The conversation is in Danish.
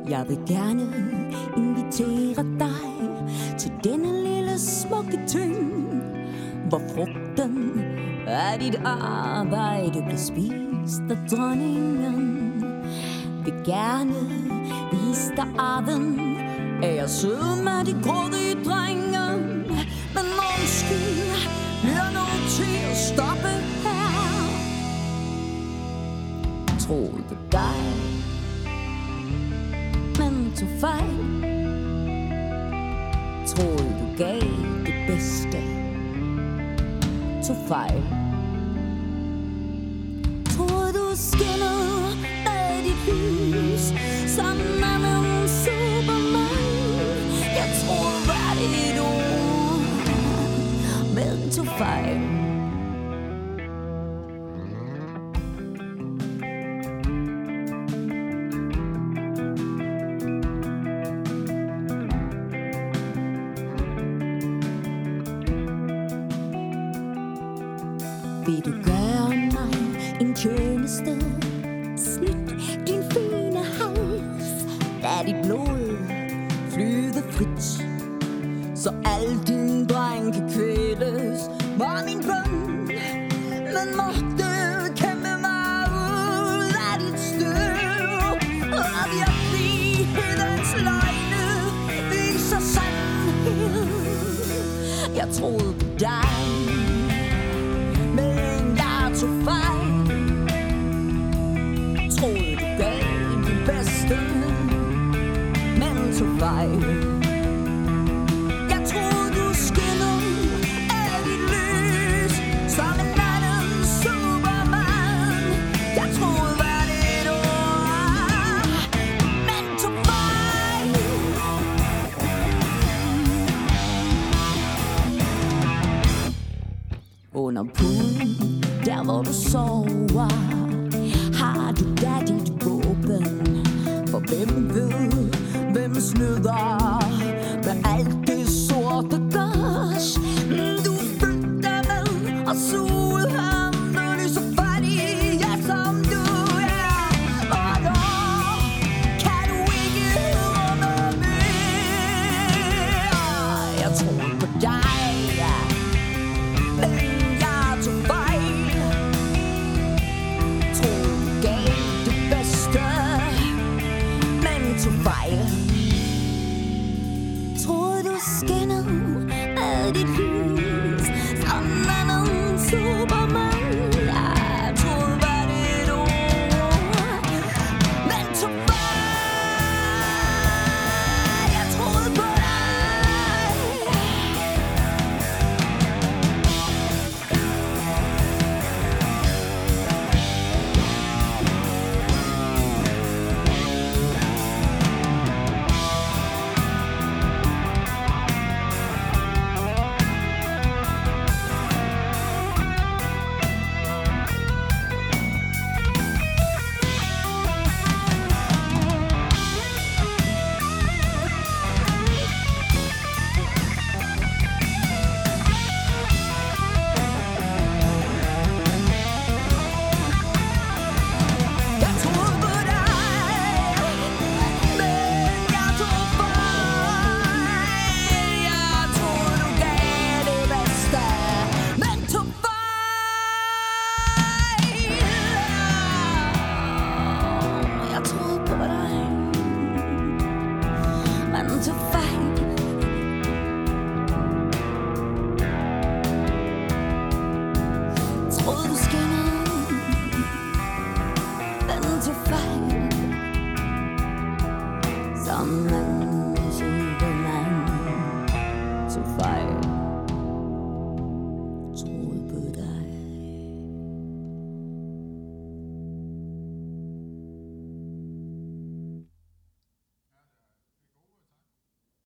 Jeg vil gerne invitere dig til denne lille smukke ting, hvor frugten af dit arbejde bliver spist af dronningen. Vil gerne vise dig arven af at sidde med de grådige drenge. Men undskyld, vi er nødt til at stoppe her. Troede på dig, men tog fejl. Troede du gav det bedste, tog fejl. Troede du skinnede af dit lys sammen med en Superman. Jeg troede var dit ord, men tog fejl. Vil du gøre mig en tjeneste? Snit din fine hals. Lad dit blod flyde frit, så al din dreng kan kvæles. Var min bøn, men måtte kæmpe mig ud af dit støv. Og jeg frihedens løgne viser sandhed. Jeg troede på dig, men jeg tog fejl. Troede du gav det bedste, men tog fejl. Jeg troede du skinnede af dit lys som en nattens Superman. Jeg troede var dit ord, men tog fejl. Under puden, der hvor du sover, har du da dit våben. For hvem ved, hvem snyder med alt det sorte gørs du fylder med og suger.